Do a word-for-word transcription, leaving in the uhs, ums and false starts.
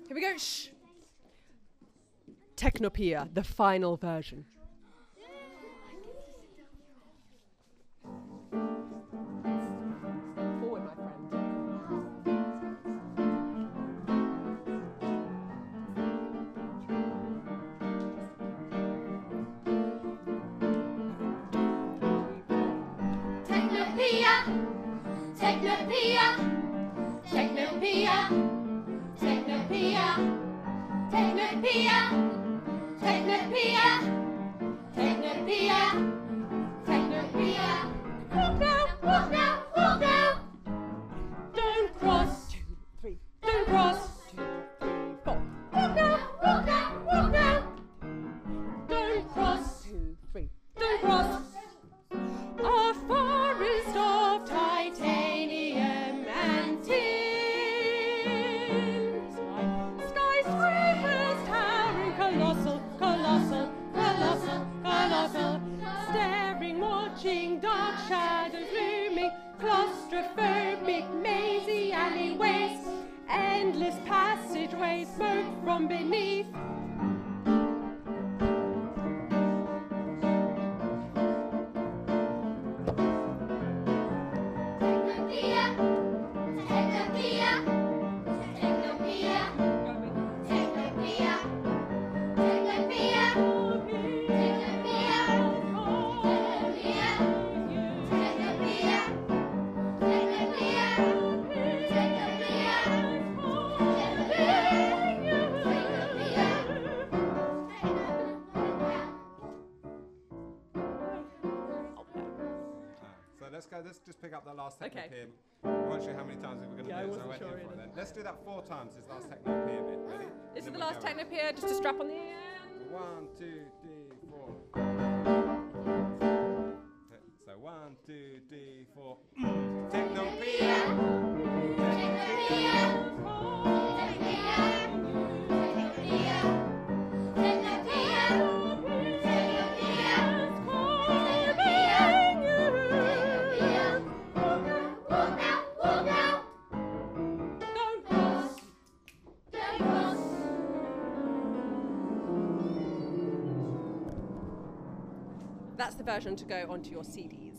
Here we go. Shh. Technopia, the final version. Forward, my friend. Technopia, Technopia, Technopia, Technopia, Technopia, Technopia, Technopia, Technopia. Walk now, walk now, walk now. Don't cross. Two, three. Don't cross. Two, three, four. Walk now, walk now, walk now. Don't cross. Two, three. Don't cross. A forest of titanium and tin. Sky, skyscrapers towering, colossal, colossal, colossal, colossal. Staring, watching, dark shadows looming, claustrophobic, mazy alleyways, endless passageways, smoke from beneath. Technopia, Technopia, Technopia, Technopia, Technopia, Technopia, Technopia, Technopia, Technopia, So let's go, let's just pick up that last Okay. Technopia. I'm not sure how many times we were going to Yeah, I do this. wasn't went sure in for it really. then. Let's do that four times, this last Technopia bit. Ready? This is And the then last we'll go. Technopia, just a strap on the end. One, two, three, four. So one, two, three, four. Technopia. Technopia. Don't cross. That's the version to go onto your C Ds.